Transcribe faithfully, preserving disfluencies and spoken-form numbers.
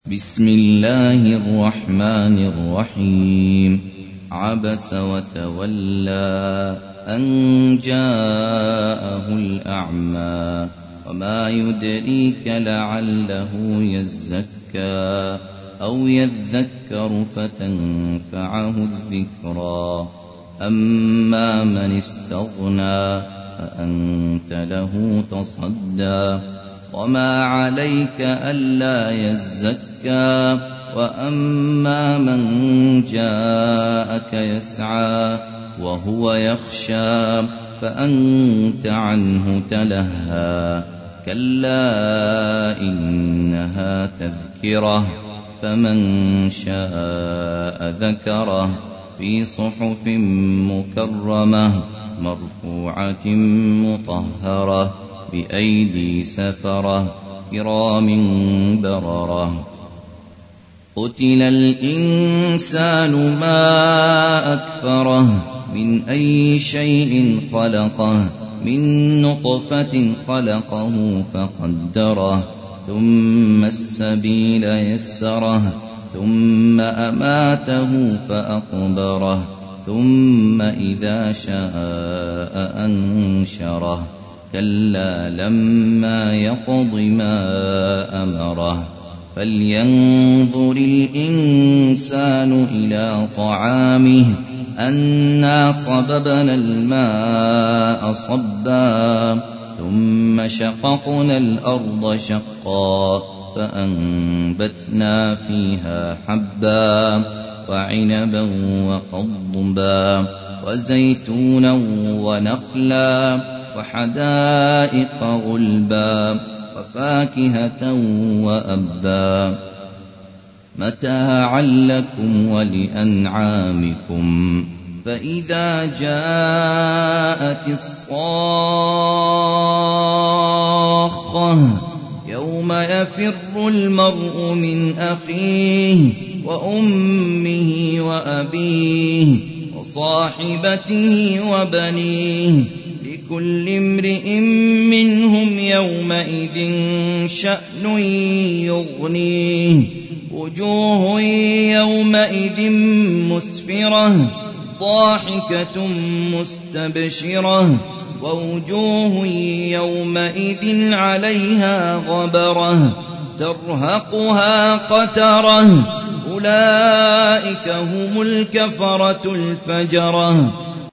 بسم الله الرحمن الرحيم. عبس وتولى أن جاءه الأعمى وما يدريك لعله يزكى أو يذكر فتنفعه الذكرى. أما من استغنى فأنت له تصدى وما عليك ألا يزكى. وأما من جاءك يسعى وهو يخشى فأنت عنه تلهى. كلا إنها تذكرة فمن شاء ذكره في صحف مكرمة مرفوعة مطهرة بأيدي سفرة كرام بررة. قتل الإنسان ما أكفره من أي شيء خلقه من نطفة خلقه فقدره ثم السبيل يسره ثم أماته فأقبره ثم إذا شاء أنشره. كلا لما يقض ما أمره. فلينظر الإنسان إلى طعامه أنا صببنا الماء صبا ثم شققنا الأرض شقا فأنبتنا فيها حبا وعنبا وقضبا وزيتونا ونخلا وحدائق غلبا وفاكهة وأبا متاعا لكم ولأنعامكم. فإذا جاءت الصاخة يوم يفر المرء من أخيه وأمه وأبيه وصاحبته وبنيه لكل امرئ منهم يومئذ شأن يغنيه. وجوه يومئذ مسفرة ضاحكة مستبشرة ووجوه يومئذ عليها غبرة ترهقها قترة. أولئك هم الكفرة الفجرة.